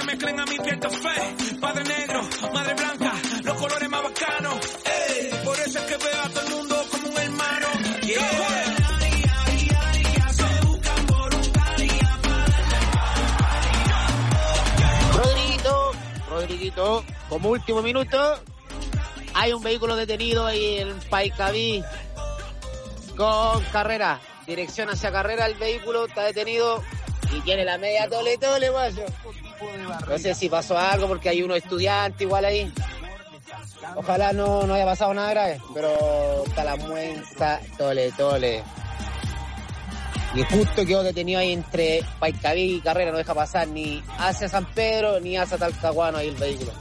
se mezclen a mi pierda fe. Padre negro, madre blanca, los colores más bacanos. Por eso es que veo a todo el mundo como un hermano. Rodriguito, como último minuto, hay un vehículo detenido ahí en Paicaví con Carrera, dirección hacia Carrera. El vehículo está detenido y tiene la media tole, guayo. No sé si pasó algo porque hay unos estudiantes igual ahí. Ojalá no haya pasado nada grave, pero está la muenza tole. Y justo quedó detenido ahí entre Paicaví y Carrera, no deja pasar ni hacia San Pedro ni hacia Talcahuano ahí el vehículo.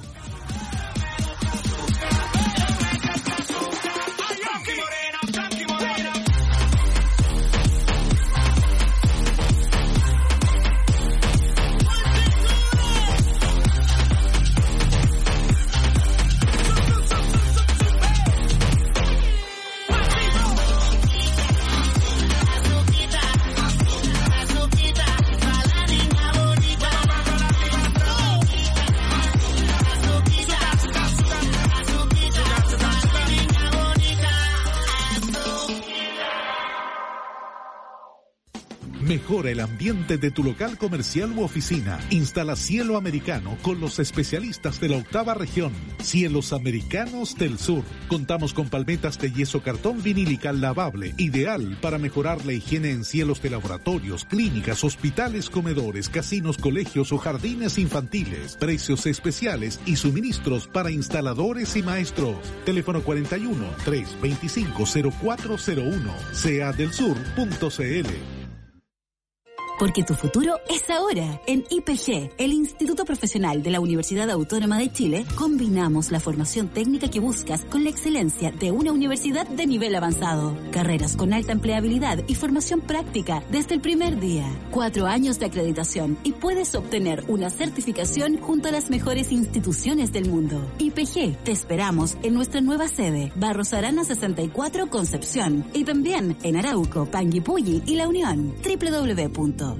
Mejora el ambiente de tu local comercial u oficina. Instala Cielo Americano con los especialistas de la 8ª región. Cielos Americanos del Sur. Contamos con palmetas de yeso cartón vinílica lavable, ideal para mejorar la higiene en cielos de laboratorios, clínicas, hospitales, comedores, casinos, colegios o jardines infantiles. Precios especiales y suministros para instaladores y maestros. Teléfono 41-325-0401. seadelsur.cl. Porque tu futuro es ahora. En IPG, el Instituto Profesional de la Universidad Autónoma de Chile, combinamos la formación técnica que buscas con la excelencia de una universidad de nivel avanzado. Carreras con alta empleabilidad y formación práctica desde el primer día. 4 años de acreditación y puedes obtener una certificación junto a las mejores instituciones del mundo. IPG, te esperamos en nuestra nueva sede, Barros Arana 64, Concepción, y también en Arauco, Panguipulli y La Unión. www.ipg.cl.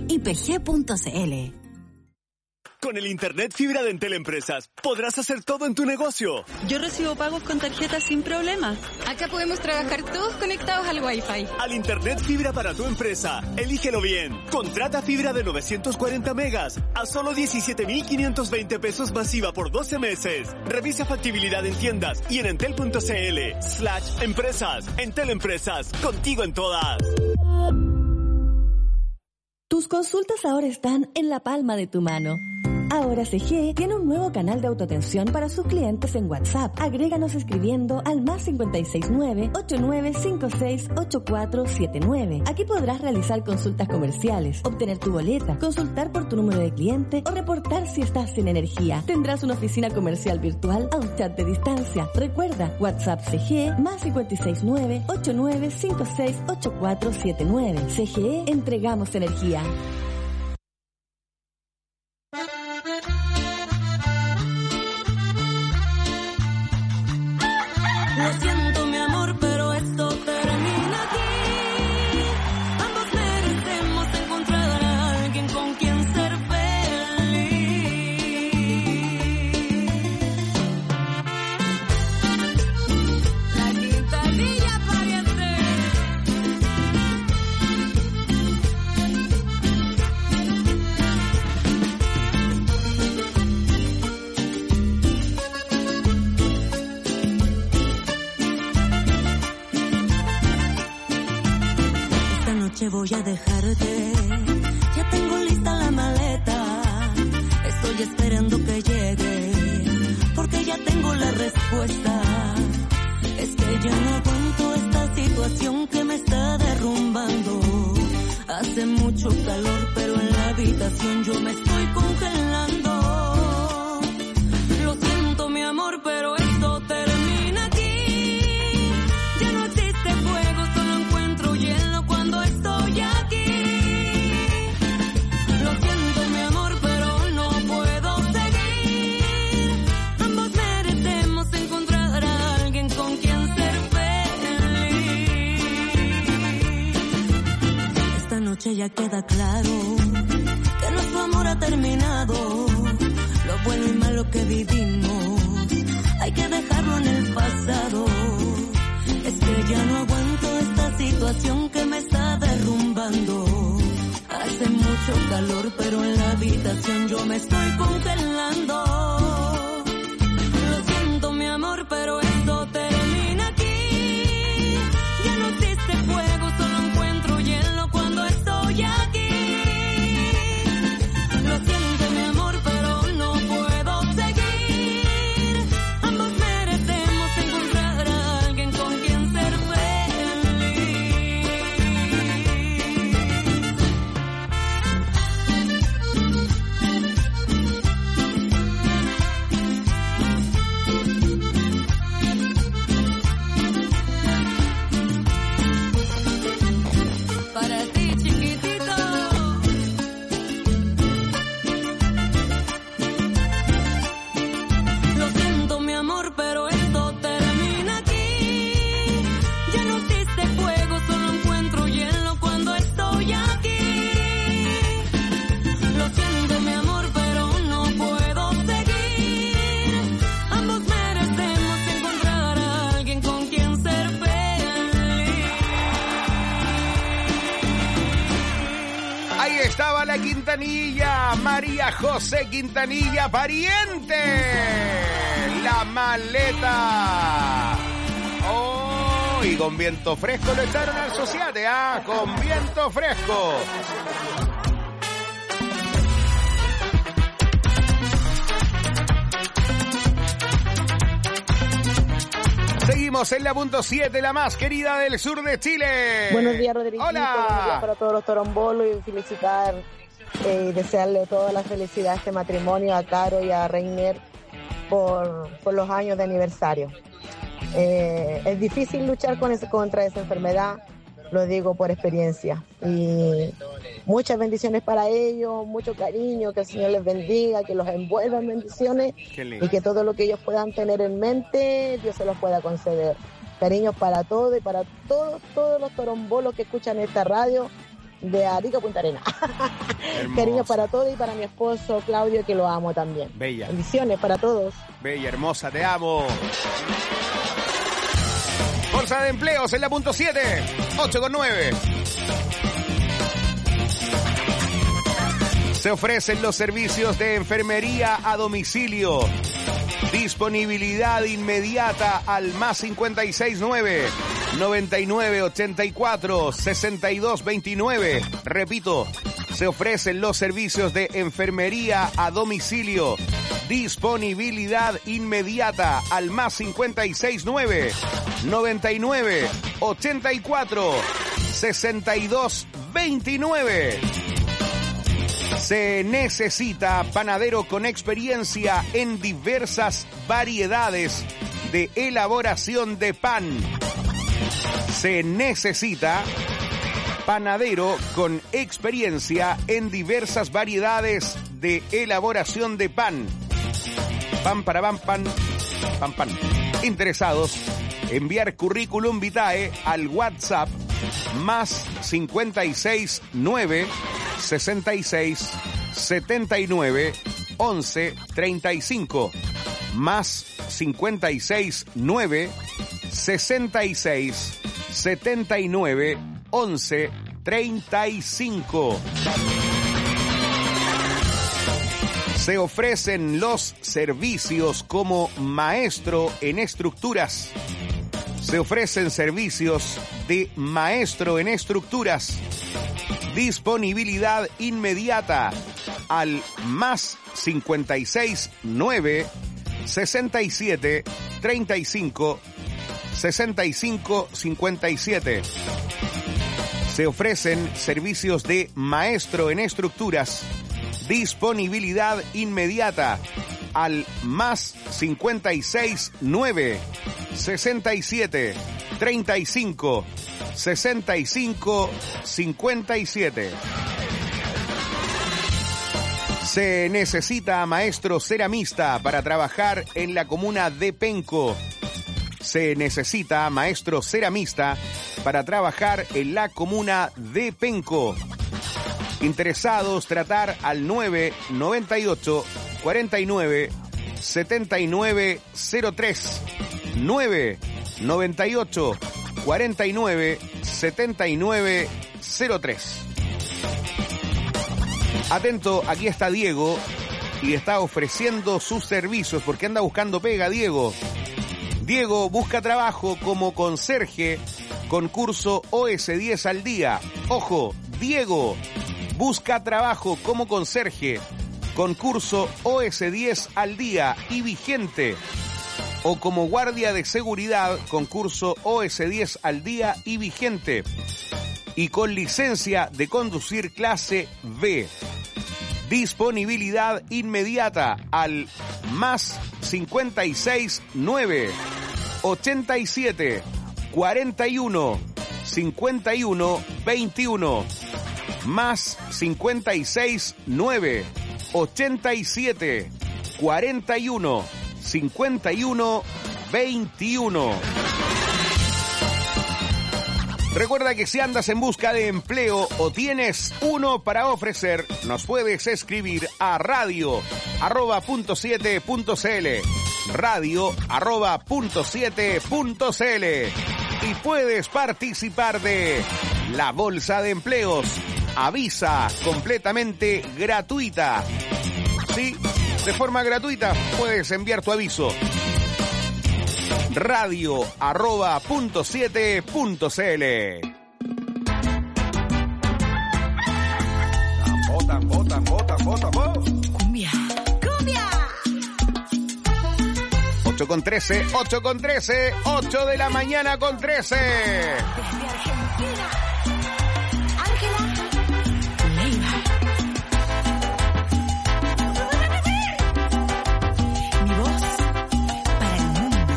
Con el Internet Fibra de Entel Empresas podrás hacer todo en tu negocio. Yo recibo pagos con tarjeta sin problema. Acá podemos trabajar todos conectados al Wi-Fi. Al Internet Fibra para tu empresa, elígelo bien. Contrata fibra de 940 megas a solo 17,520 pesos masiva por 12 meses. Revisa factibilidad en tiendas y en entel.cl/empresas. Entel Empresas, contigo en todas. Tus consultas ahora están en la palma de tu mano. Ahora CGE tiene un nuevo canal de autoatención para sus clientes en WhatsApp. Agréganos escribiendo al +569 8956 8479. Aquí podrás realizar consultas comerciales, obtener tu boleta, consultar por tu número de cliente o reportar si estás sin energía. Tendrás una oficina comercial virtual a un chat de distancia. Recuerda, WhatsApp CGE +569 8956 8479. CGE, entregamos energía. Lo siento, mi amor, pero esto termina aquí. Ambos merecemos encontrar a alguien con quien ser feliz. La quintadilla pariente. Voy a dejarte, ya tengo lista la maleta, estoy esperando que llegue, porque ya tengo la respuesta. Es que ya no aguanto esta situación que me está derrumbando. Hace mucho calor, pero en la habitación yo me estoy congelando. Lo siento, mi amor, pero esto termina aquí. Ya no existe fuego, solo encuentro hielo cuando estoy aquí. Lo siento, mi amor, pero no puedo seguir. Ambos merecemos encontrar a alguien con quien ser feliz. Esta noche ya queda claro que nuestro amor ha terminado. bueno y malo que vivimos, hay que dejarlo en el pasado. Es que ya no aguanto esta situación que me está derrumbando. Hace mucho calor, pero en la habitación yo me estoy congelando. Lo siento, mi amor, pero esto termina aquí. Ya no existe fuego, solo encuentro hielo cuando estoy aquí. Lo siento, mi amor, pero no puedo seguir. Ambos merecemos encontrar a alguien con quien ser para ti, chiquitito. Lo siento, mi amor, pero esto termina aquí. Ya no existe fuego, solo encuentro hielo cuando estoy aquí. Lo siento, mi amor, pero no puedo seguir. Ambos merecemos encontrar a alguien con quien ser feliz. Ahí estaba la Quintanilla, María José Quintanilla, pariente. La maleta. Oh, y con viento fresco lo echaron al sociate, con viento fresco. Seguimos en la punto 7, la más querida del sur de Chile. Buenos días, Rodrigo. Hola. Buenos días para todos los torombolos y felicitar y desearle toda la felicidad a este matrimonio, a Caro y a Reiner por los años de aniversario. Es difícil luchar contra esa enfermedad, lo digo por experiencia. Y muchas bendiciones para ellos, mucho cariño, que el Señor les bendiga, que los envuelva en bendiciones y que todo lo que ellos puedan tener en mente, Dios se los pueda conceder. Cariños para todos y para todos los torombolos que escuchan esta radio de Arica Punta Arenas. Cariños para todos y para mi esposo Claudio, que lo amo también. Bella. Bendiciones para todos. Bella, hermosa, te amo. Bolsa de empleos en la punto 7, 8,9. Se ofrecen los servicios de enfermería a domicilio. Disponibilidad inmediata al más 569 9984 6229. Repito, se ofrecen los servicios de enfermería a domicilio. Disponibilidad inmediata al más 569 9984 6229. Se necesita panadero con experiencia en diversas variedades de elaboración de pan. Se necesita panadero con experiencia en diversas variedades de elaboración de pan. Pan para pan, pan, pan, pan. Interesados, enviar currículum vitae al WhatsApp más 569 66 79 11 35 más 56 9 66 79 11 35. Se ofrecen los servicios como maestro en estructuras. Se ofrecen servicios de maestro en estructuras. Disponibilidad inmediata al más 56 9 67 35 65 57. Se ofrecen servicios de maestro en estructuras. Disponibilidad inmediata al más 56 9 67 35 65 57. Se necesita maestro ceramista para trabajar en la comuna de Penco. Se necesita maestro ceramista para trabajar en la comuna de Penco. Interesados, tratar al 998 49 79 03 998 49 79 03. Atento, aquí está Diego y está ofreciendo sus servicios porque anda buscando pega, Diego. Diego busca trabajo como conserje con curso OS10 al día. Ojo, Diego busca trabajo como conserje con curso OS10 al día y vigente. O como guardia de seguridad con curso OS10 al día y vigente. Y con licencia de conducir clase B. Disponibilidad inmediata al más 56 9 87 41 51 21 más 56 9 87 41 51 21. Recuerda que si andas en busca de empleo o tienes uno para ofrecer, nos puedes escribir a radio@.7.cl, radio@.7.cl y puedes participar de la bolsa de empleos. Avisa completamente gratuita. Sí, de forma gratuita puedes enviar tu aviso. radio@.7.cl. Cumbia. Cumbia. 8 con 13, 8 con 13, 8 de la mañana con 13. Desde Argentina, Ángela Leiva. Mi voz para el mundo.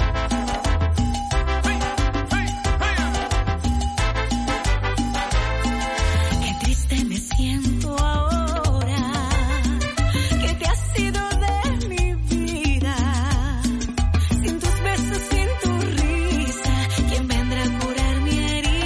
Qué triste me siento ahora, que te has ido de mi vida. Sin tus besos, sin tu risa, ¿quién vendrá a curar mi herida?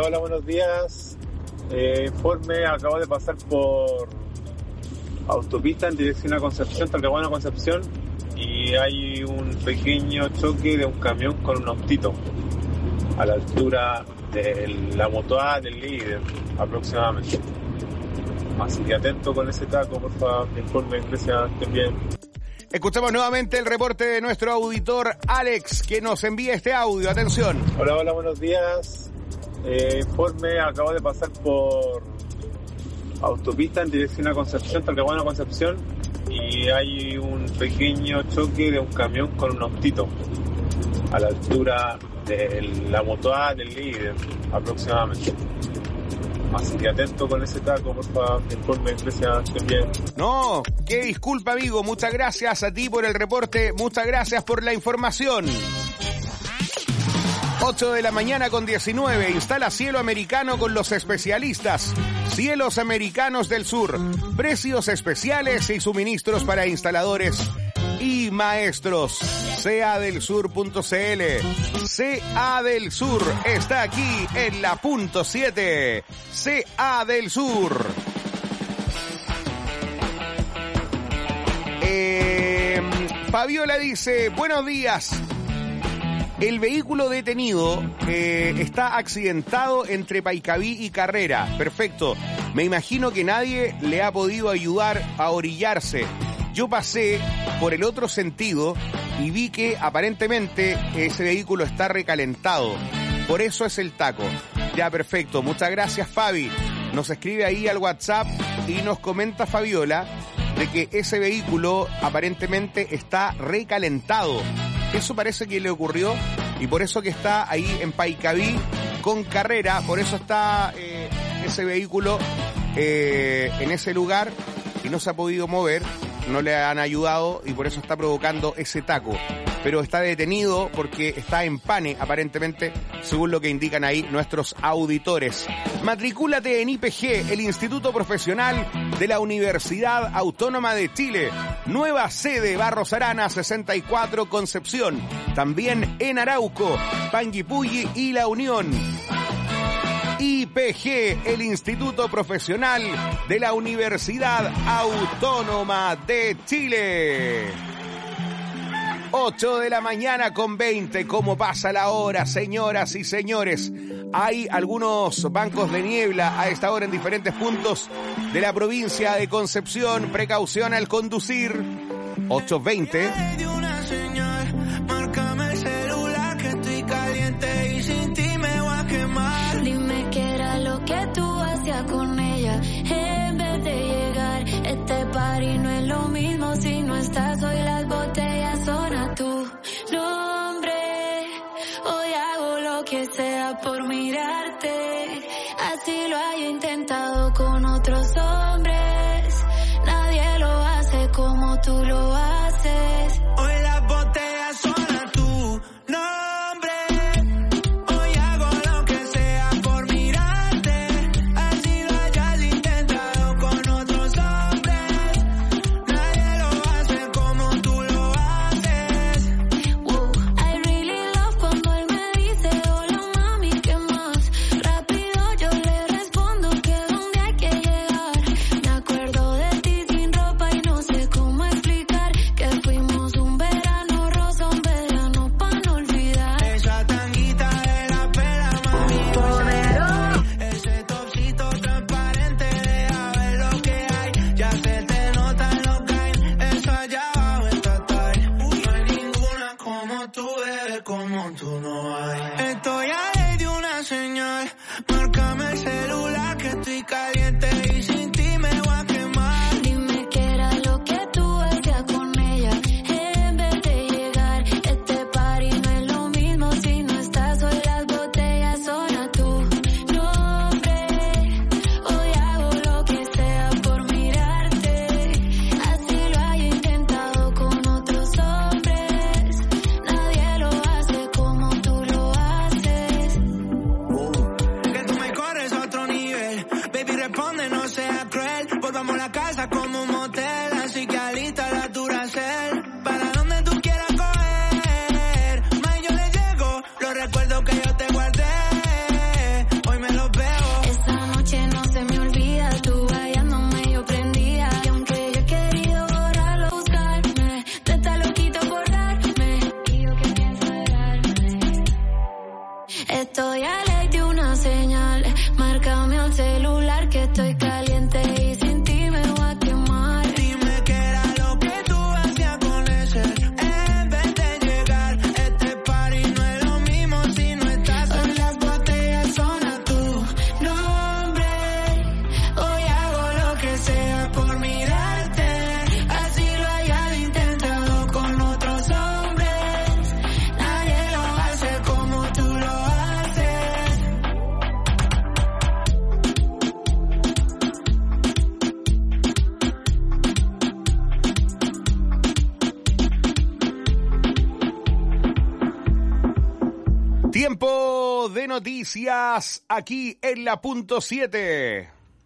Hola, buenos días. Informe, acabo de pasar por autopista en dirección a Concepción, Talcahuano a Concepción, y hay un pequeño choque de un camión con un autito a la altura de la Motoa del líder, aproximadamente. Así que atento con ese taco, por favor. Informe, gracias, estén bien. Escuchamos nuevamente el reporte de nuestro auditor Alex, que nos envía este audio. Atención. Hola, buenos días. Informe, acabo de pasar por autopista en dirección a Concepción, Talcahuano a Concepción, y hay un pequeño choque de un camión con un autito a la altura de la Motoa del líder, aproximadamente. Así que atento con ese taco, por favor. Informe, gracias, estén bien. No, qué disculpa, amigo. Muchas gracias a ti por el reporte. Muchas gracias por la información. 8 de la mañana con 19. Instala cielo americano con los especialistas. Cielos Americanos del Sur. Precios especiales y suministros para instaladores y maestros. CADelSur.cl. CA del Sur está aquí en la punto 7. CA del Sur. Fabiola dice, buenos días. El vehículo detenido está accidentado entre Paicaví y Carrera. Perfecto. Me imagino que nadie le ha podido ayudar a orillarse. Yo pasé por el otro sentido y vi que aparentemente ese vehículo está recalentado. Por eso es el taco. Ya, perfecto. Muchas gracias, Fabi. Nos escribe ahí al WhatsApp y nos comenta Fabiola de que ese vehículo aparentemente está recalentado. Eso parece que le ocurrió y por eso que está ahí en Paicaví con Carrera, por eso está ese vehículo en ese lugar y no se ha podido mover, no le han ayudado y por eso está provocando ese taco. Pero está detenido porque está en pane, aparentemente, según lo que indican ahí nuestros auditores. Matricúlate en IPG, el Instituto Profesional de la Universidad Autónoma de Chile. Nueva sede, Barros Arana 64, Concepción. También en Arauco, Panguipulli y La Unión. IPG, el Instituto Profesional de la Universidad Autónoma de Chile. 8 de la mañana con 20, ¿cómo pasa la hora, señoras y señores? Hay algunos bancos de niebla a esta hora en diferentes puntos de la provincia de Concepción. Precaución al conducir. 8:20. Márcame el celular que estoy caliente y sin ti me voy a quemar. Dime qué era lo que tú hacías con ella en vez de llegar. Este party no es lo mismo si no estás. Hoy las botellas son a tu nombre. Hoy hago lo que sea por mirarte. Así lo he intentado con otros hombres. Nadie lo hace como tú lo haces. Hoy las botellas son a tu nombre. Hoy hago lo que sea por mirarte. Así lo hayas intentado con otros hombres. Nadie lo hace como tú lo haces. I really love cuando él me dice hola mami, ¿qué más? Rápido yo le respondo que donde hay que Tiempo de noticias aquí en la punto 7.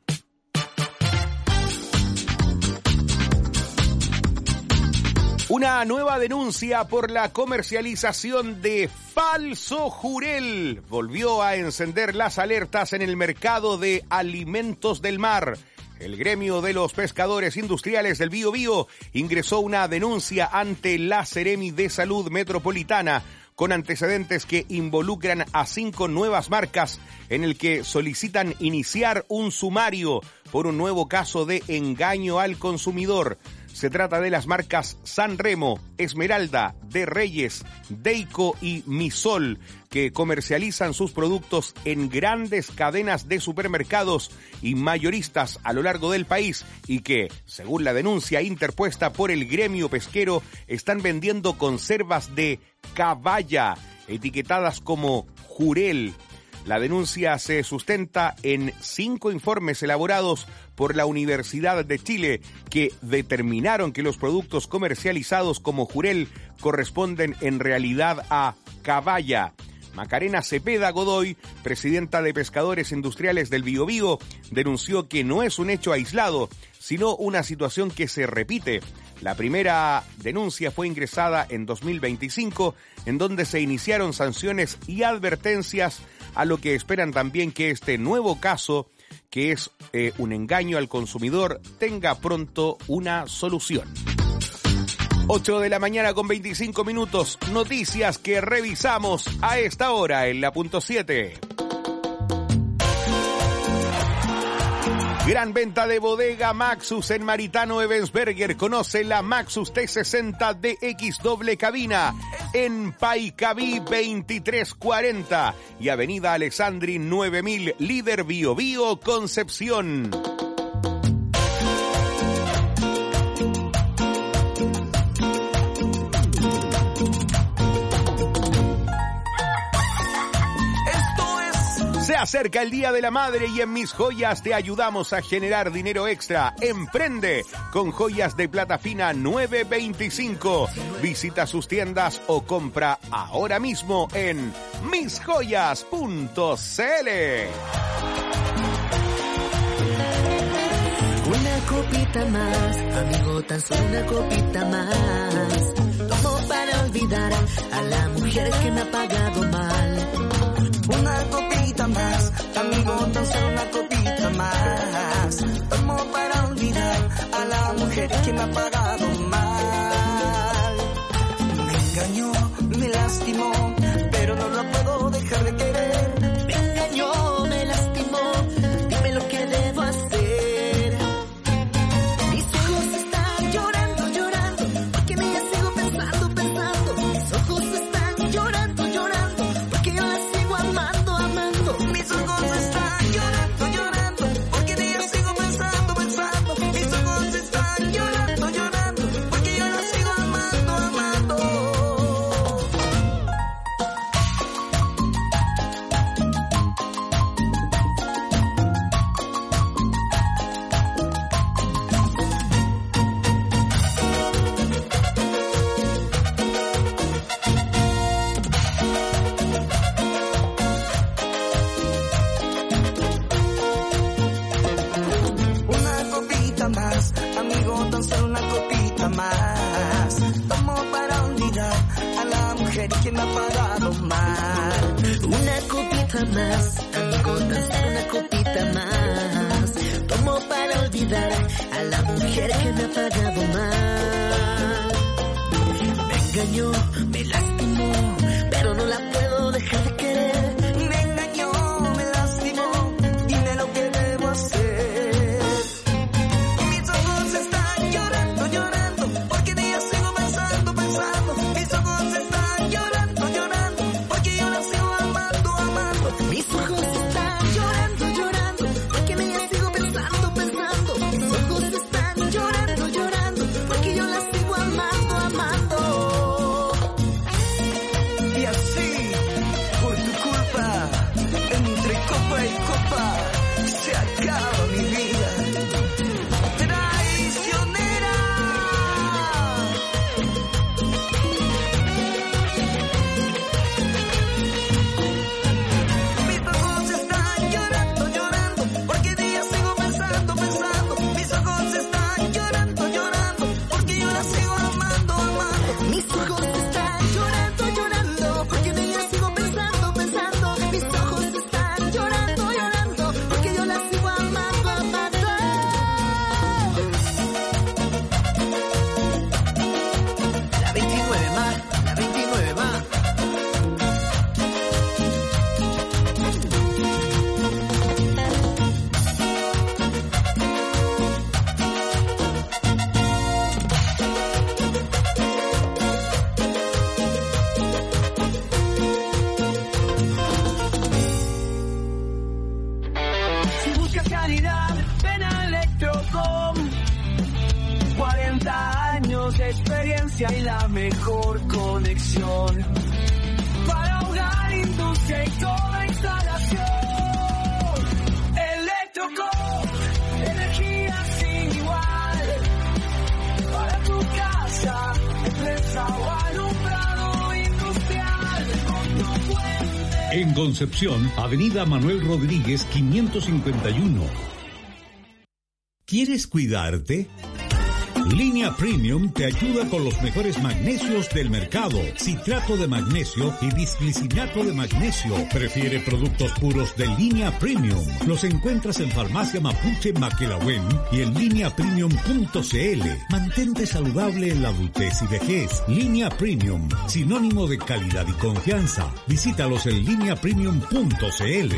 Una nueva denuncia por la comercialización de falso jurel volvió a encender las alertas en el mercado de alimentos del mar. El gremio de los pescadores industriales del Biobío ingresó una denuncia ante la Seremi de Salud Metropolitana con antecedentes que involucran a 5 nuevas marcas en el que solicitan iniciar un sumario por un nuevo caso de engaño al consumidor. Se trata de las marcas Sanremo, Esmeralda, De Reyes, Deico y Misol, que comercializan sus productos en grandes cadenas de supermercados y mayoristas a lo largo del país y que, según la denuncia interpuesta por el gremio pesquero, están vendiendo conservas de caballa, etiquetadas como jurel. La denuncia se sustenta en 5 informes elaborados por la Universidad de Chile que determinaron que los productos comercializados como jurel corresponden en realidad a caballa. Macarena Cepeda Godoy, presidenta de Pescadores Industriales del Biobío, denunció que no es un hecho aislado, sino una situación que se repite. La primera denuncia fue ingresada en 2025, en donde se iniciaron sanciones y advertencias, a lo que esperan también que este nuevo caso, que es un engaño al consumidor, tenga pronto una solución. 8 de la mañana con 25 minutos, noticias que revisamos a esta hora en la punto 7. Gran venta de bodega Maxus en Maritano Ebensberger. Conoce la Maxus T60 DX doble cabina en Paicaví 2340 y Avenida Alessandri 9000, líder Biobío Concepción. Se acerca el Día de la Madre y en Mis Joyas te ayudamos a generar dinero extra. Emprende con Joyas de Plata Fina 925. Visita sus tiendas o compra ahora mismo en misjoyas.cl. Una copita más, amigo, tan solo una copita más. Tomo para olvidar a la mujer que me ha pagado mal. Una copita más, amigo, tan solo una copita más. Tomo para olvidar a la mujer que me ha pagado mal. Me engañó, me lastimó, pero no la puedo dejar de querer. Me engañó, me lastimó, dime lo que debo hacer. Mis ojos están llorando, llorando, porque me sigo pensando, pensando. Mis ojos están llorando, llorando, porque yo la sigo amando, amando. Mis ojos están llorando, llorando, porque de ella sigo pensando, pensando. Mis ojos están llorando, llorando, porque yo la sigo amando, amando. Una copita más, amigo, tan solo una copita más. Tomo para olvidar a la mujer que me ha pagado mal. Una copita más, amigo, tan solo una copita más. Tomo para olvidar a la mujer que me ha pagado mal. Me engañó, me lastimó, pero no la puedo dejar de querer. Me engañó, me lastimó, dime lo que debo hacer. Mis ojos están llorando, llorando, porque de ella sigo pensando, pensando. Mis ojos están llorando, llorando, porque yo la sigo amando, amando. Mis ojos están llorando, llorando, porque de ella sigo pensando, pensando. Mis ojos están llorando, llorando, porque yo la sigo amando, amando. 30 años de experiencia y la mejor conexión para ahogar industria y toda instalación. Electroco, energía sin igual para tu casa, empresa o alumbrado industrial con tu fuente. En Concepción, Avenida Manuel Rodríguez 551. ¿Quieres cuidarte? Línea Premium te ayuda con los mejores magnesios del mercado. Citrato de magnesio y bisglicinato de magnesio. Prefiere productos puros de Línea Premium. Los encuentras en Farmacia Mapuche Maquelahuen y en lineapremium.cl. Mantente saludable en la adultez y vejez. Línea Premium, sinónimo de calidad y confianza. Visítalos en lineapremium.cl.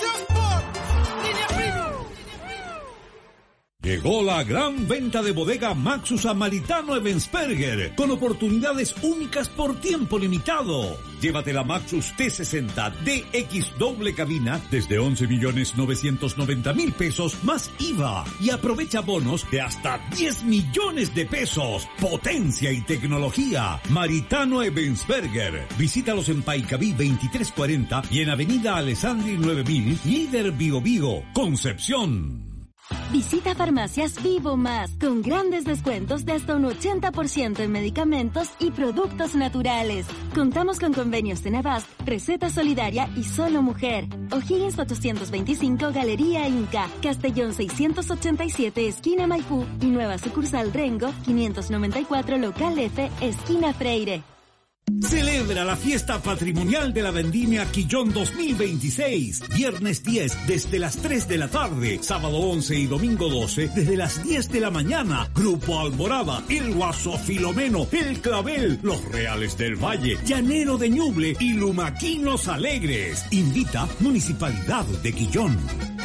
Llegó la gran venta de bodega Maxus a Maritano Ebensperger, con oportunidades únicas por tiempo limitado. Llévate la Maxus T60 DX doble cabina desde 11.990.000 pesos más IVA y aprovecha bonos de hasta 10 millones de pesos. Potencia y tecnología. Maritano Ebensperger. Visítalos en Paicaví 2340 y en Avenida Alessandri 9000, Líder Bio Bio, Concepción. Visita Farmacias Vivo Más, con grandes descuentos de hasta un 80% en medicamentos y productos naturales. Contamos con convenios de Navas, Receta Solidaria y Solo Mujer. O'Higgins 825, Galería Inca. Castellón 687, esquina Maipú. Y nueva sucursal Rengo, 594, local F, esquina Freire. Celebra la fiesta patrimonial de la Vendimia Quillón 2026. Viernes 10 desde las 3 de la tarde. Sábado 11 y domingo 12 desde las 10 de la mañana. Grupo Alborada, El Guaso Filomeno, El Clavel, Los Reales del Valle, Llanero de Ñuble y Lumaquinos Alegres. Invita Municipalidad de Quillón.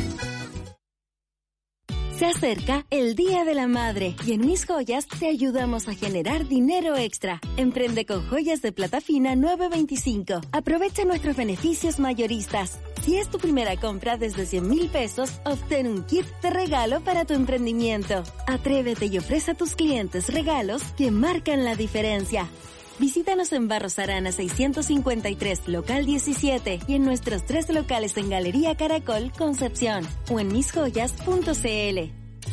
Se acerca el Día de la Madre y en Mis Joyas te ayudamos a generar dinero extra. Emprende con joyas de plata fina 925. Aprovecha nuestros beneficios mayoristas. Si es tu primera compra desde 100,000 pesos, obtén un kit de regalo para tu emprendimiento. Atrévete y ofrece a tus clientes regalos que marcan la diferencia. Visítanos en Barros Arana 653, local 17 y en nuestros 3 locales en Galería Caracol, Concepción o en misjoyas.cl.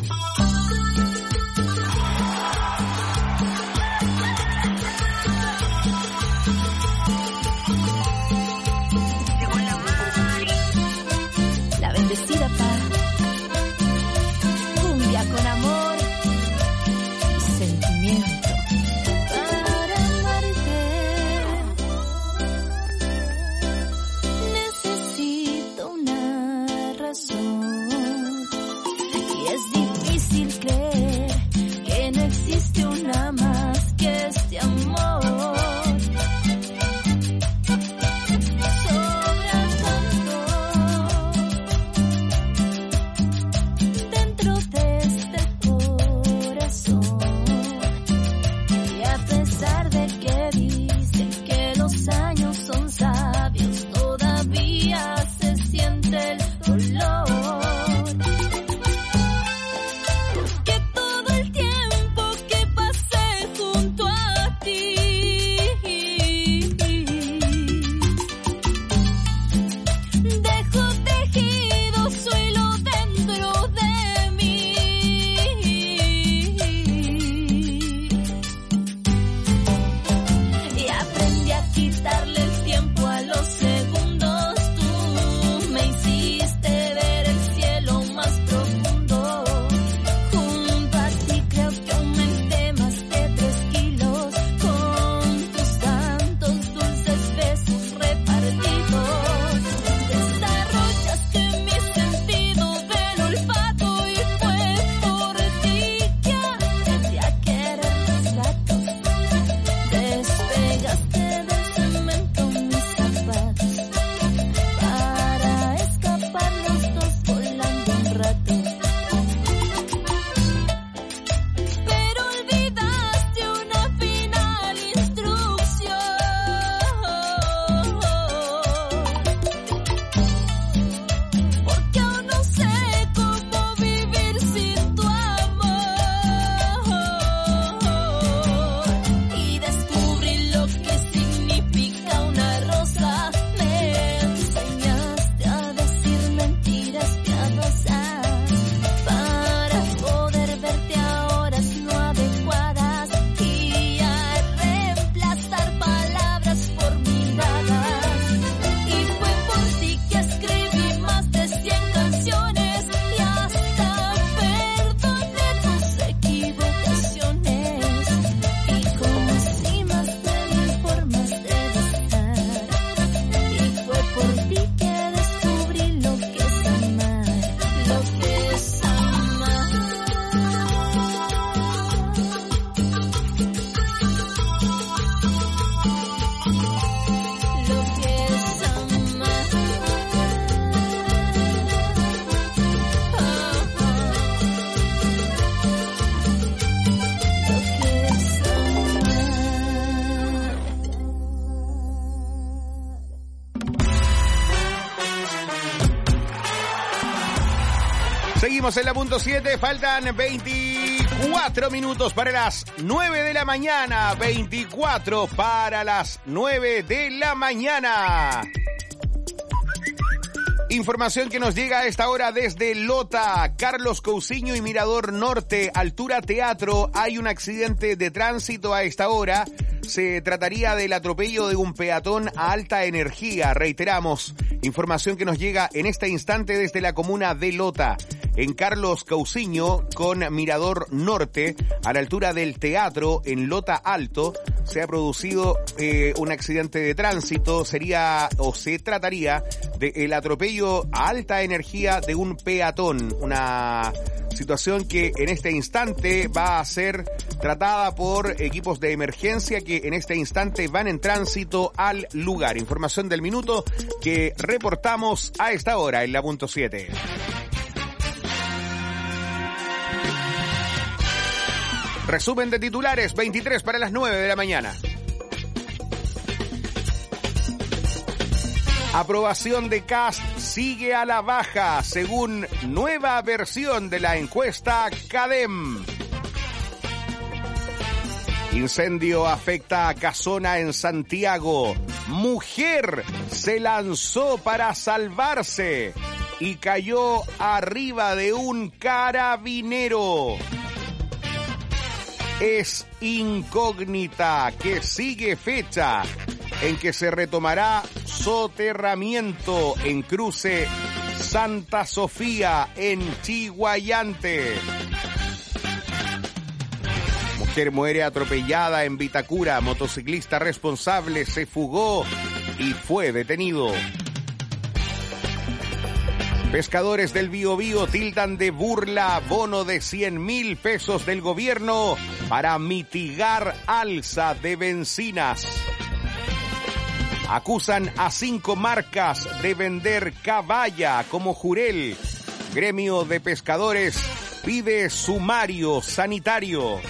La bendecida paz, cumbia con amor y sentimiento. Seguimos en la punto 7, faltan 24 minutos para las 9 de la mañana. 24 para las 9 de la mañana. Información que nos llega a esta hora desde Lota, Carlos Cousiño y Mirador Norte, altura Teatro. Hay un accidente de tránsito a esta hora. Se trataría del atropello de un peatón a alta energía. Reiteramos, información que nos llega en este instante desde la comuna de Lota. En Carlos Cousiño con Mirador Norte, a la altura del Teatro, en Lota Alto, se ha producido un accidente de tránsito. Sería o se trataría del atropello a alta energía de un peatón. Una situación que en este instante va a ser tratada por equipos de emergencia que en este instante van en tránsito al lugar. Información del minuto que reportamos a esta hora en la punto 7. Resumen de titulares, 23 para las 9 de la mañana. Aprobación de Kast sigue a la baja, según nueva versión de la encuesta CADEM. Incendio afecta a casona en Santiago. Mujer se lanzó para salvarse y cayó arriba de un carabinero. Es incógnita que sigue fecha en que se retomará soterramiento en cruce Santa Sofía en Chiguayante. Mujer muere atropellada en Vitacura. Motociclista responsable se fugó y fue detenido. Pescadores del Biobío tildan de burla bono de 100.000 pesos del gobierno para mitigar alza de bencinas. Acusan a 5 marcas de vender caballa como Jurel. Gremio de pescadores pide sumario sanitario.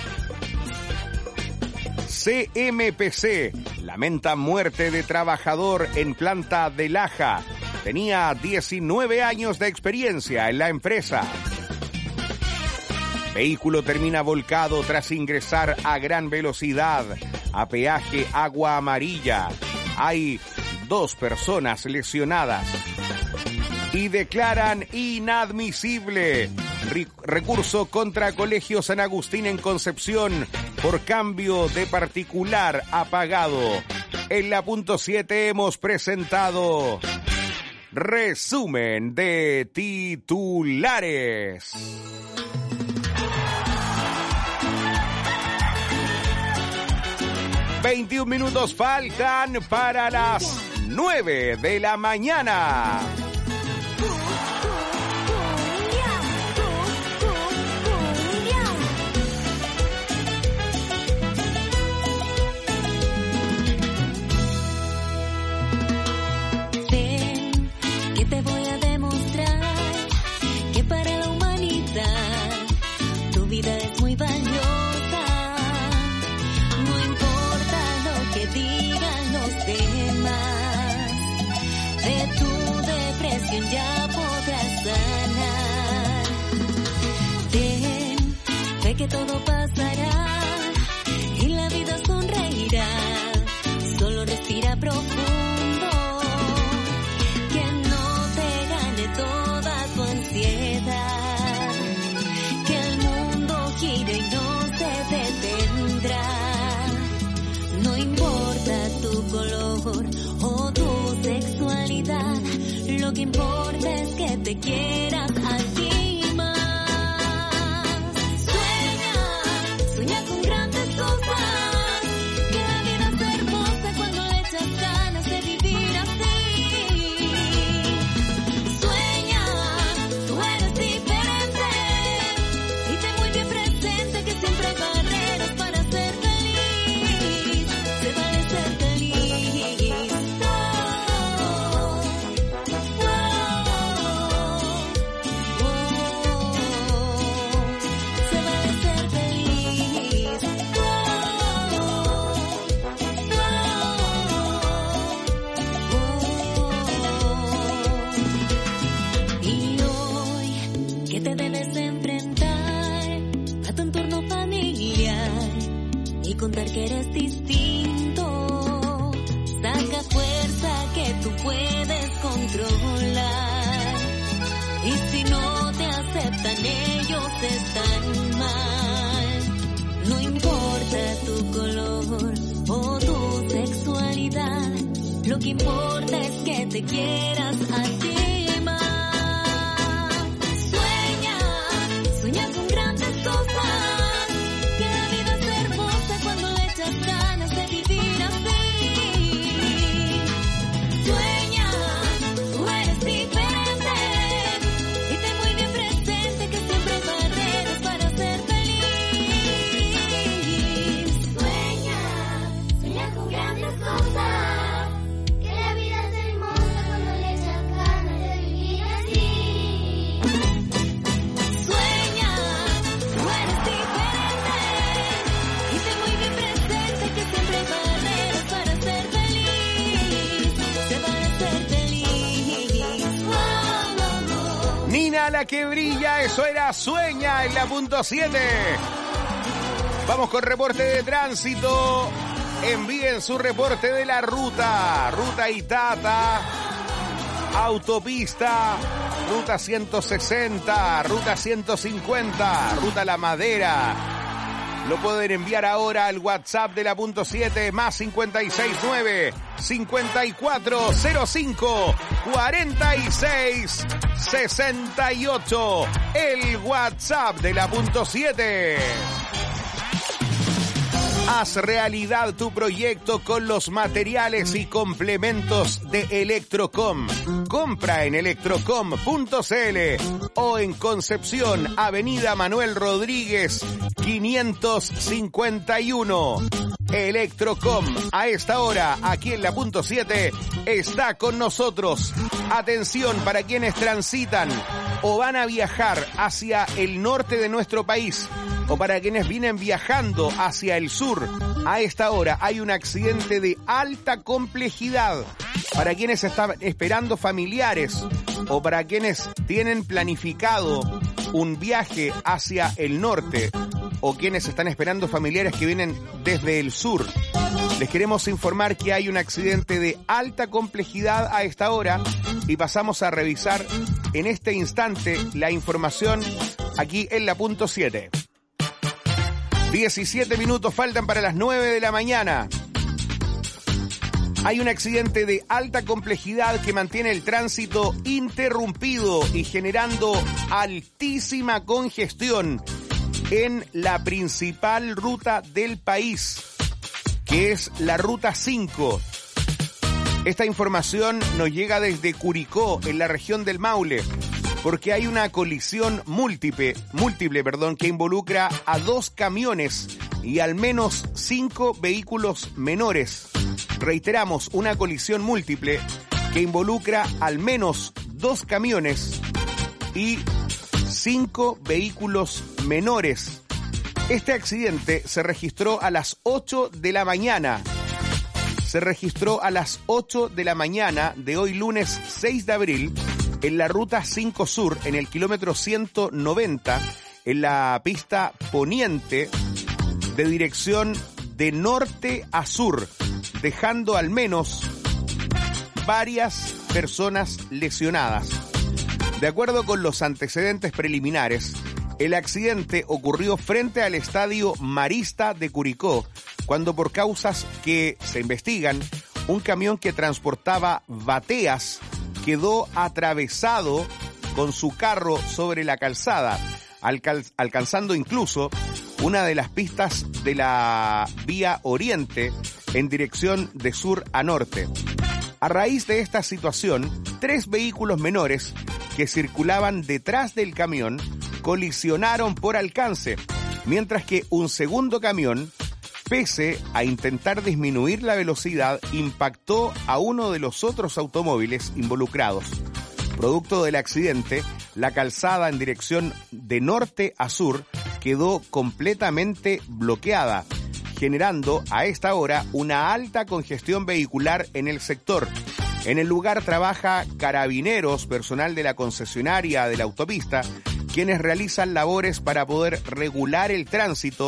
CMPC lamenta muerte de trabajador en planta de Laja. Tenía 19 años de experiencia en la empresa. Vehículo termina volcado tras ingresar a gran velocidad a peaje Agua Amarilla. Hay 2 personas lesionadas. Y declaran inadmisible recurso contra Colegio San Agustín en Concepción por cambio de particular a pagado. En la punto 7 hemos presentado resumen de titulares. ...21 minutos faltan para las 9 de la mañana. Te voy a demostrar que para la humanidad tu vida es muy valiosa. No importa lo que digan los demás, de tu depresión ya podrás sanar. Ten fe que todo pasará y la vida sonreirá. Solo respira profundo. Toda tu ansiedad, que el mundo gire y no se detendrá. No importa tu color o tu sexualidad, lo que importa es que te quieras a ti más. Sueña, sueña con grandes cosas, que la vida es hermosa cuando le echas ganas de vivir así. contar que eres distinto. Saca fuerza que tú puedes controlar. Y si no te aceptan, ellos están mal. No importa tu color o tu sexualidad, lo que importa es que te quieras a ti más. Sueña, sueña con grandes cosas, que la vida es hermosa cuando le echas ganas de vivir así. Sueña, tú eres diferente, y ten muy bien presente que siempre hay barreras para ser feliz. Sueña, sueña con grandes cosas, que la vida es hermosa cuando le echas ganas de vivir así. Sueña, tú eres diferente, y ten muy bien presente que siempre hay barreras para ser feliz. Se van a ser feliz. Oh, oh, oh. Nina la que brilla, eso era Sueña en la punto 7. Vamos con reporte de tránsito. Envíen su reporte de la ruta. Ruta Itata, autopista, ruta 160, ruta 150, ruta La Madera. Lo pueden enviar ahora al WhatsApp de la punto 7 más 569 5405 4668. El WhatsApp de la punto 7. Haz realidad tu proyecto con los materiales y complementos de Electrocom. Compra en electrocom.cl o en Concepción, Avenida Manuel Rodríguez, 551. Electrocom, a esta hora, aquí en la punto 7, está con nosotros. Atención para quienes transitan o van a viajar hacia el norte de nuestro país, o para quienes vienen viajando hacia el sur. A esta hora hay un accidente de alta complejidad. Para quienes están esperando familiares o para quienes tienen planificado un viaje hacia el norte o quienes están esperando familiares que vienen desde el sur, les queremos informar que hay un accidente de alta complejidad a esta hora y pasamos a revisar en este instante la información aquí en la punto 7. 17 minutos faltan para las 9 de la mañana. Hay un accidente de alta complejidad que mantiene el tránsito interrumpido y generando altísima congestión en la principal ruta del país, que es la ruta 5. Esta información nos llega desde Curicó, en la región del Maule, porque hay una colisión múltiple, que involucra a 2 camiones y al menos 5 vehículos menores. Reiteramos, una colisión múltiple que involucra al menos 2 camiones y 5 vehículos menores. Este accidente se registró a las 8 de la mañana. Se registró a las 8 de la mañana de hoy lunes 6 de abril en la ruta 5 Sur, en el kilómetro 190, en la pista poniente de dirección de norte a sur, dejando al menos varias personas lesionadas. De acuerdo con los antecedentes preliminares, el accidente ocurrió frente al Estadio Marista de Curicó, cuando por causas que se investigan, un camión que transportaba bateas quedó atravesado con su carro sobre la calzada, alcanzando incluso una de las pistas de la vía Oriente en dirección de sur a norte. A raíz de esta situación, 3 vehículos menores que circulaban detrás del camión colisionaron por alcance, mientras que un segundo camión, pese a intentar disminuir la velocidad, impactó a uno de los otros automóviles involucrados. Producto del accidente, la calzada en dirección de norte a sur quedó completamente bloqueada, generando a esta hora una alta congestión vehicular en el sector. En el lugar trabaja carabineros, personal de la concesionaria de la autopista, quienes realizan labores para poder regular el tránsito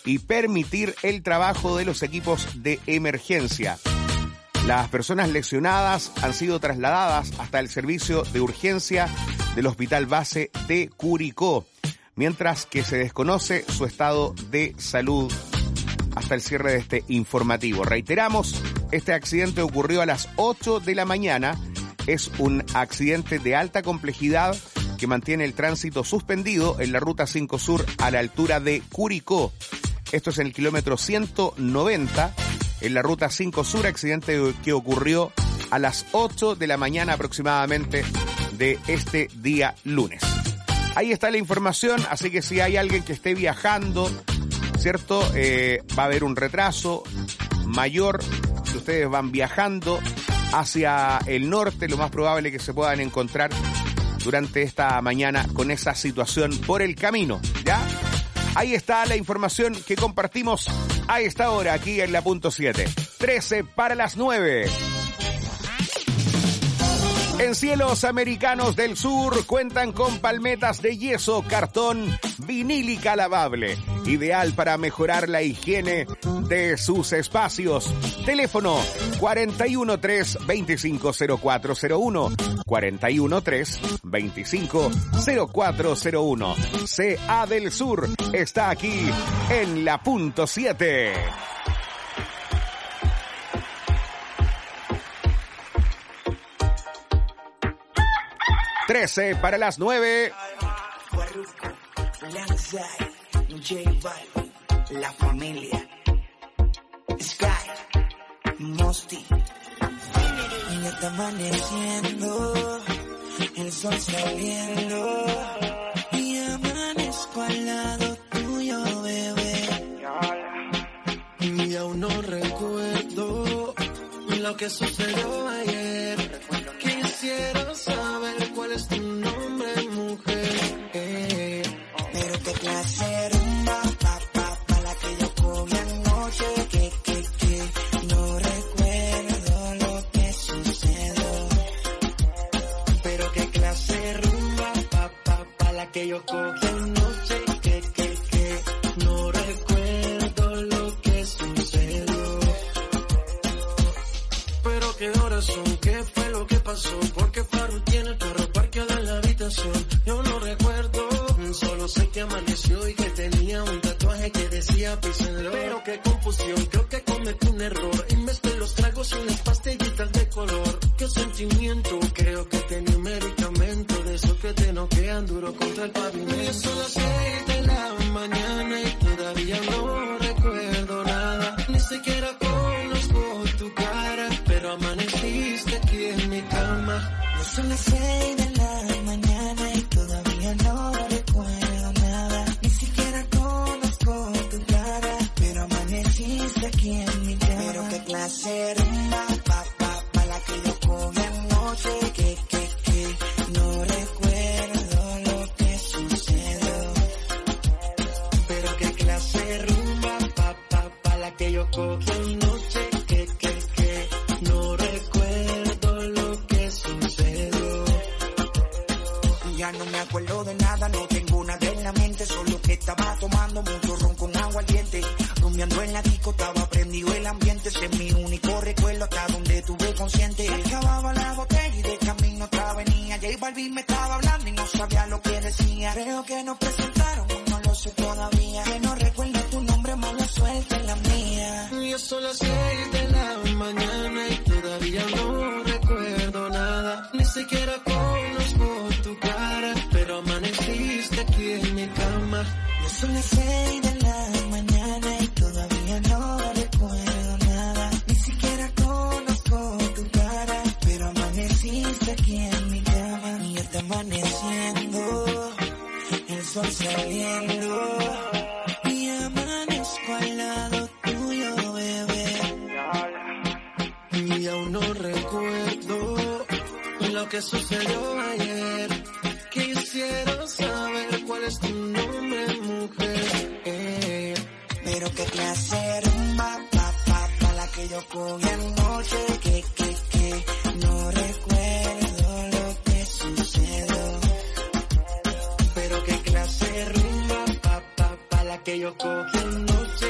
y permitir el trabajo de los equipos de emergencia. Las personas lesionadas han sido trasladadas hasta el servicio de urgencia del Hospital Base de Curicó, mientras que se desconoce su estado de salud hasta el cierre de este informativo. Reiteramos, este accidente ocurrió a las 8 de la mañana. Es un accidente de alta complejidad que mantiene el tránsito suspendido en la Ruta 5 Sur a la altura de Curicó. Esto es en el kilómetro 190, en la Ruta 5 Sur, accidente que ocurrió a las 8 de la mañana aproximadamente de este día lunes. Ahí está la información, así que si hay alguien que esté viajando, ¿cierto? Va a haber un retraso mayor. Si ustedes van viajando hacia el norte, lo más probable es que se puedan encontrar durante esta mañana con esa situación por el camino, ¿ya? Ahí está la información que compartimos a esta hora aquí en la punto 7. 13 para las 9. En Cielos Americanos del Sur cuentan con palmetas de yeso, cartón, vinílica lavable, ideal para mejorar la higiene de sus espacios. Teléfono 413-250401, 413-250401. CA del Sur está aquí en la punto 7. Trece para las 9. La familia Sky Mosti. Ya está amaneciendo, el sol saliendo y amanezco al lado tuyo, bebé. Y aún no recuerdo lo que sucedió ayer. Quisiera saber cuál es tu nombre, mujer. Pero qué clase de rumba, pa' la que yo cogí anoche. Que no recuerdo lo que sucedió. Pero qué clase de rumba, pa' la que yo cogí anoche. Que no recuerdo lo que sucedió. Pero qué horas son, qué fue lo que pasó. Porque Farru tiene el carro parqueado en la habitación. Yo no recuerdo, solo sé que amaneció y que tenía un tatuaje que decía písenlo. Pero qué confusión, creo que cometí un error. Y mezclé los tragos y las pastillitas de color. Qué sentimiento, creo que tenía un medicamento de esos que te noquean duro contra el pavimento. Y son las 6 de la mañana y todavía no recuerdo nada. Ni siquiera conozco tu cara, pero amaneciste aquí en mi cama. No son las 6 de la mañana y todavía no recuerdo nada. Ni siquiera conozco tu cara, pero amaneciste aquí en mi cama. Pero qué clase de rumba, pa' la que yo cogí anoche. Que no recuerdo lo que sucedió. Pero qué clase de rumba, pa' la que yo cogí anoche. Que no recuerdo lo que sucedió. Ya no me acuerdo de nada, no tengo nada en la mente. Solo que estaba tomando mucho ron con agua ardiente. Rumbeando en la disco, estaba prendido el ambiente. Ese es mi único recuerdo hasta donde tuve consciente. Acababa la botella y de camino otra venía. J Balvin me estaba hablando y no sabía lo que decía. Creo que nos presentaron, no lo sé todavía. Que no recuerdo tu nombre, mala suerte en la mía. Ya son las 6 de la mañana y todavía no recuerdo nada. Ni siquiera conozco tu cara, pero amaneciste aquí en mi cama. Ya son las 6 de la mañana y todavía no recuerdo nada. Ni siquiera conozco tu cara, pero amaneciste aquí en mi cama. Y ya está amaneciendo, el sol saliendo y amanezco al lado tuyo, bebé. Y aún no recuerdo lo que sucedió ayer. Quisiera saber cuál es tu nombre, mujer. Pero qué clase de rumba, pa' la que yo cogí anoche. Que no recuerdo lo que sucedió. Pero qué clase de rumba, pa' la que yo cogí anoche.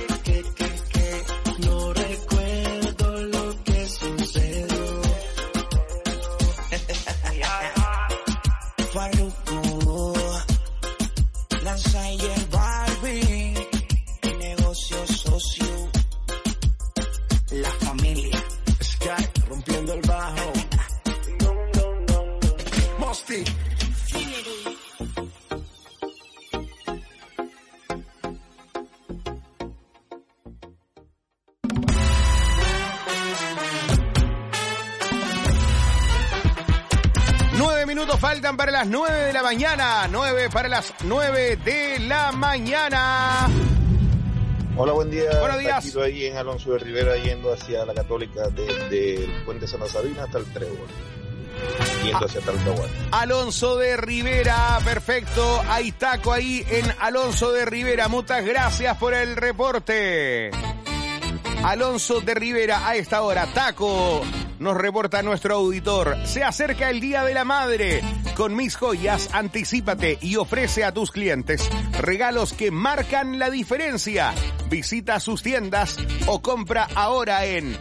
minutos faltan para las 9 de la mañana. 9 para las 9 de la mañana. Hola, buen día. Buenos días. Taquito ahí en Alonso de Rivera, yendo hacia la Católica desde el Puente Santa Sabina hasta el Trébol. Yendo hacia Talcahuano. Alonso de Rivera, perfecto. Hay taco ahí en Alonso de Rivera. Muchas gracias por el reporte. Alonso de Rivera, a esta hora, taco, nos reporta nuestro auditor. Se acerca el Día de la Madre. Con Mis Joyas, anticípate y ofrece a tus clientes regalos que marcan la diferencia. Visita sus tiendas o compra ahora en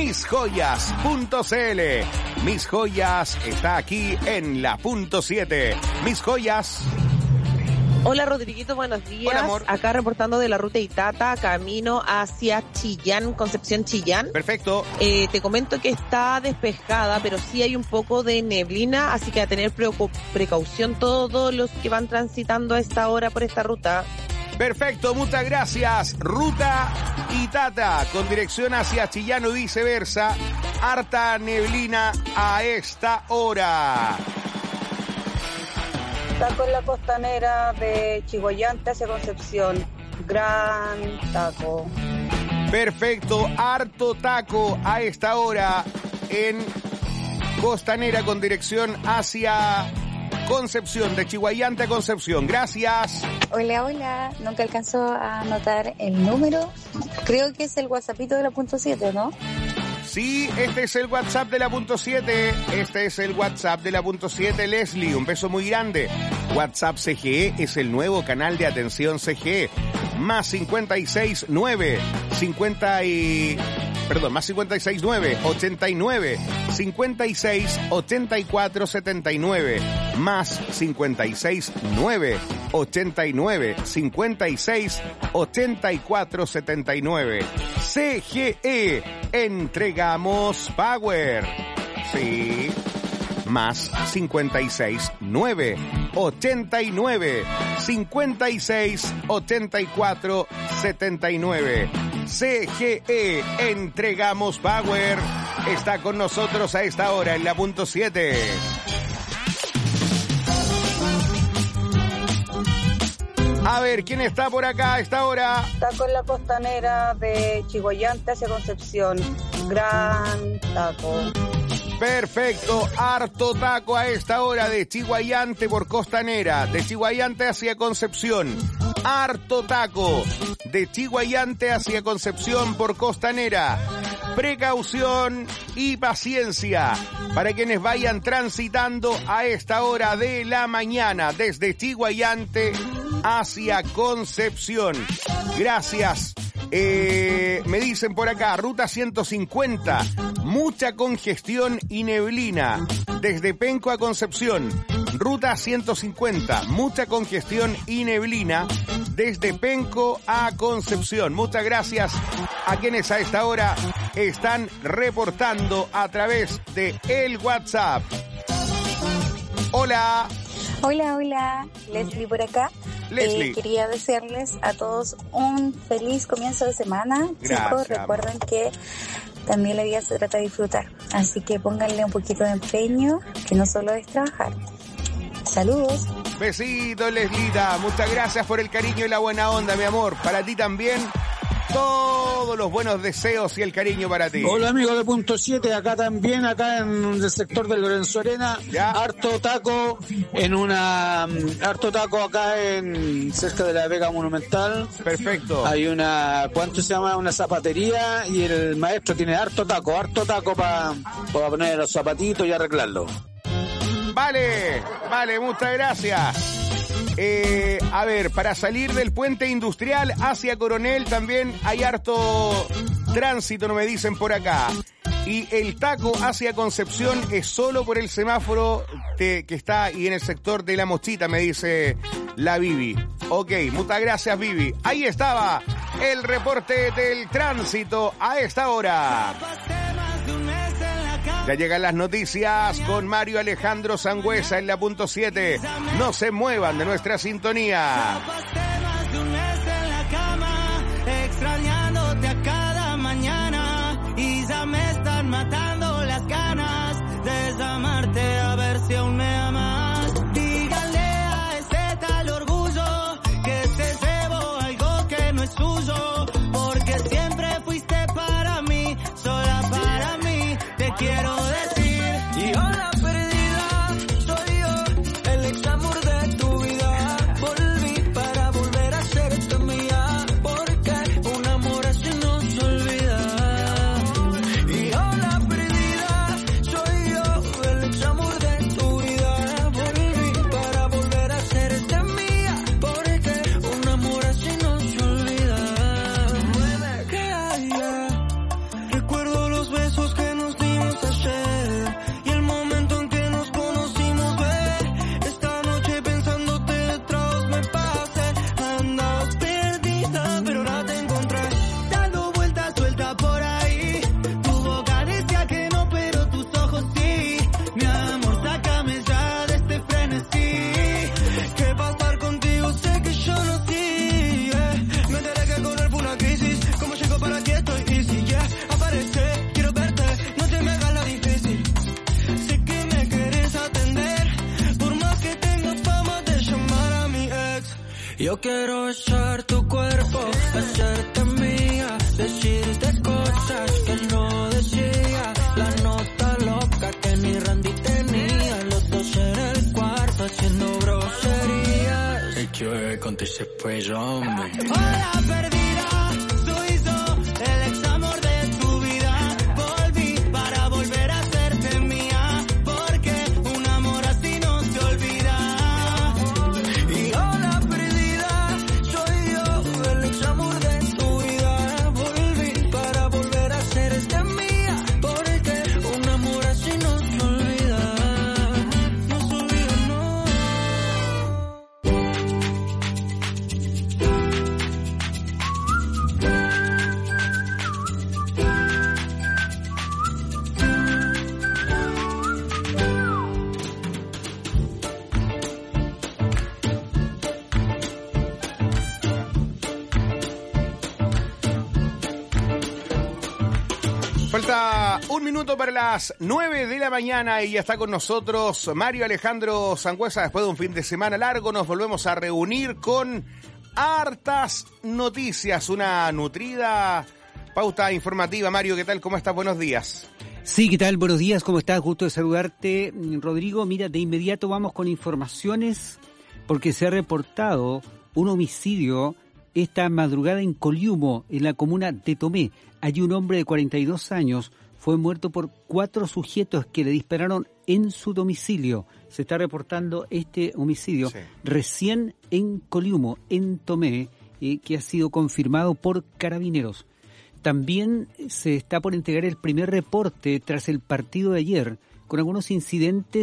misjoyas.cl. Mis Joyas está aquí en la punto 7. Mis Joyas. Hola Rodriguito, buenos días. Hola, amor. Acá reportando de la ruta Itata, camino hacia Chillán, Concepción Chillán. Perfecto. Te comento que está despejada, pero sí hay un poco de neblina, así que a tener precaución todos los que van transitando a esta hora por esta ruta. Perfecto, muchas gracias. Ruta Itata, con dirección hacia Chillán y viceversa. Harta neblina a esta hora. Taco en la costanera de Chihuayante hacia Concepción. Gran taco. Perfecto, harto taco a esta hora en costanera con dirección hacia Concepción, de Chihuayante a Concepción. Gracias. Hola, nunca alcanzó a anotar el número. Creo que es el WhatsAppito de la punto 7, ¿no? Sí, este es el WhatsApp de la punto 7. Este es el WhatsApp de la punto 7, Leslie. Un beso muy grande. WhatsApp CGE es el nuevo canal de atención CGE. Más 569 89 56 84 79. Más 569 89 56 84 79. CGE, entregamos Power. Sí. Más 56 9 89 56 84 79. CGE, entregamos Power. Está con nosotros a esta hora en la punto 7. A ver, ¿quién está por acá a esta hora? Taco en la costanera de Chihuayante hacia Concepción. Gran taco. Perfecto, harto taco a esta hora de Chihuayante por costanera, de Chihuayante hacia Concepción. Harto taco de Chihuayante hacia Concepción por costanera. Precaución y paciencia para quienes vayan transitando a esta hora de la mañana desde Chihuayante hacia Concepción. Gracias. Me dicen por acá, ruta 150, mucha congestión y neblina desde Penco a Concepción. Ruta 150, mucha congestión y neblina desde Penco a Concepción. Muchas gracias a quienes a esta hora están reportando a través de el WhatsApp. Hola. Hola, Leslie por acá. Leslie. Quería desearles a todos un feliz comienzo de semana. Gracias. Chicos, recuerden que también la vida se trata de disfrutar. Así que pónganle un poquito de empeño, que no solo es trabajar. Saludos. Besitos, Leslita. Muchas gracias por el cariño y la buena onda, mi amor. Para ti también. Todos los buenos deseos y el cariño para ti. Hola amigos de punto 7, acá también, acá en el sector de Lorenzo Arena, ¿ya? harto taco acá en cerca de la Vega Monumental. Perfecto. Hay una, ¿cuánto se llama? Una zapatería y el maestro tiene harto taco para poner los zapatitos y arreglarlo. Vale, muchas gracias. A ver, para salir del puente industrial hacia Coronel también hay harto tránsito, no me dicen por acá. Y el taco hacia Concepción es solo por el semáforo que está ahí en el sector de La Mochita, me dice la Vivi. Ok, muchas gracias, Vivi. Ahí estaba el reporte del tránsito a esta hora. Ya llegan las noticias con Mario Alejandro Sangüesa en la punto 7. No se muevan de nuestra sintonía. Extrañándote a cada mañana y ya me están matando las ganas de llamarte a ver si aún me amas. Yo quiero besar tu cuerpo, hacerte mía, decirte cosas que no decía, la nota loca que ni Randy tenía, los dos en el cuarto haciendo groserías. Hey, que acontece pues, hombre. Hola perdida, soy yo, el ex amor de tu vida, volví para volver a hacerte mía, porque un amor así no se olvida. Y hola perdida, soy yo, el ex amor de tu vida, volví para volver a hacerte mía, porque un amor así no se olvida, no se olvida, no. Falta un minuto para las 9 de la mañana y ya está con nosotros Mario Alejandro Sangüesa. Después de un fin de semana largo nos volvemos a reunir con hartas noticias, una nutrida pauta informativa. Mario, ¿qué tal? ¿Cómo estás? Buenos días. Sí, ¿qué tal? Buenos días, ¿cómo estás? Gusto de saludarte, Rodrigo. Mira, de inmediato vamos con informaciones porque se ha reportado un homicidio esta madrugada en Coliumo, en la comuna de Tomé. Allí un hombre de 42 años fue muerto por 4 sujetos que le dispararon en su domicilio. Se está reportando este homicidio recién en Coliumo, en Tomé, que ha sido confirmado por Carabineros. También se está por entregar el primer reporte tras el partido de ayer, con algunos incidentes